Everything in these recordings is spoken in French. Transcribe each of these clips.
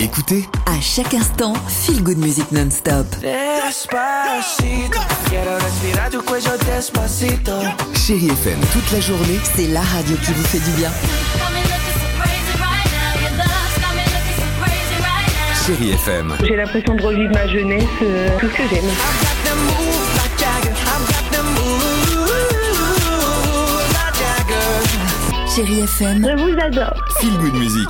Écoutez, À chaque instant, feel good music non-stop. Despacito, quiero respirar tu cuello despacito. Chérie FM toute la journée. C'est la radio qui vous fait du bien. Chérie FM. J'ai l'impression de revivre ma jeunesse, tout ce que j'aime. Got them moves like Jagger. I've got them moves like Jagger. Chérie FM, Je vous adore. Feel Good Music.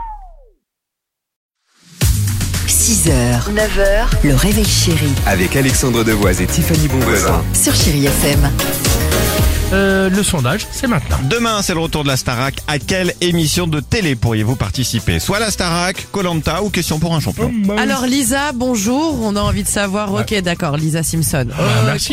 6h, 9h, le réveil chéri Avec Alexandre Devoise et Tiffany Bonvoisin. sur Chérie FM. Le sondage, c'est maintenant. Demain, c'est le retour de la Starac. À quelle émission de télé pourriez-vous participer? Soit la Starac, Koh-Lanta ou Question pour un champion. Alors Lisa, bonjour, on a envie de savoir, ok d'accord, Lisa Simpson. Merci.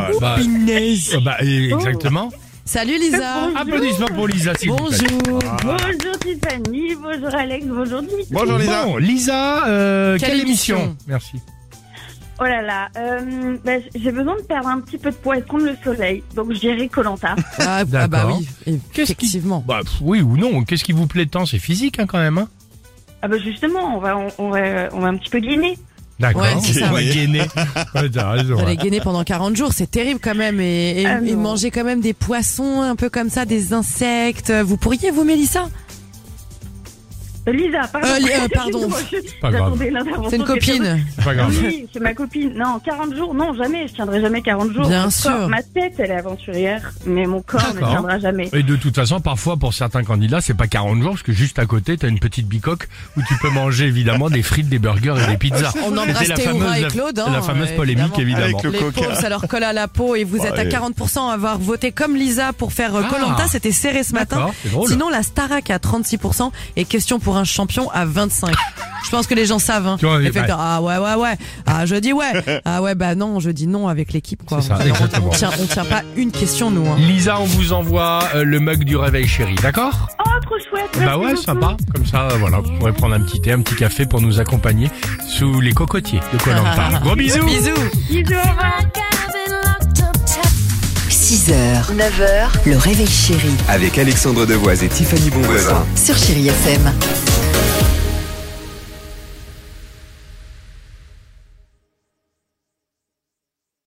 Exactement. Salut Lisa. Applaudissements pour Lisa, s'il vous plaît. Bonjour. Bonjour Tiffany, bonjour Alex, bonjour Dimitri. Bonjour Lisa. Bon, Lisa, quelle émission? émission? Merci. Oh là là, j'ai besoin de perdre un petit peu de poids et de prendre le soleil, donc je dirais Koh-Lanta. Ah bah D'accord. oui, Qu'est-ce qui- effectivement. Oui ou non, qu'est-ce qui vous plaît tant? C'est physique quand même. Hein, Ah bah justement, on va un petit peu gainer. d'accord. Ouais, c'est ça. On va gainer. Ouais, t'as raison. Vous allez Ouais. gainer pendant 40 jours, c'est terrible quand même. Et Ah non. manger quand même des poissons un peu comme ça, des insectes. Vous pourriez, vous Mélissa? Lisa, pardon. Pardon. Pas grave. J'attendais l'intervention. C'est une de quelqu'un copine. C'est pas grave. Oui, c'est ma copine. Non, 40 jours, non, jamais. Je tiendrai jamais 40 jours. Bien Mon sûr. corps, ma tête, elle est aventurière, mais mon corps ne D'accord. tiendra jamais. Et de toute façon, parfois, pour certains candidats, c'est pas 40 jours, parce que juste à côté, t'as une petite bicoque où tu peux manger, évidemment, des frites, des burgers et des pizzas. On embrasse C'était Théoura et Claude. la fameuse polémique, évidemment. Avec le Les coca. pauvres, ça leur colle à la peau et vous êtes à 40% à avoir voté comme Lisa pour faire Koh-Lanta. C'était serré ce matin. D'accord, c'est drôle. Sinon, la Starac à 36% et Question pour un champion à 25%. Je pense que les gens savent. Hein. Tu vois, Effectivement. Ah ouais. Ah je dis ouais. Ah ouais bah non, je dis non avec l'équipe quoi. C'est ça, Alors, exactement. on tient pas une question nous. Hein. Lisa, on vous envoie le mug du réveil chéri, d'accord? Oh, trop chouette. Bah merci ouais, beaucoup. sympa. Comme ça, voilà, vous pourrez prendre un petit thé, un petit café pour nous accompagner sous les cocotiers de Koh-Lanta. Gros bisous. Bisous. Bisous, au revoir. 6h, 9h, le réveil chéri Avec Alexandre Devoise et Tiffany Bonvoisin. sur Chérie FM.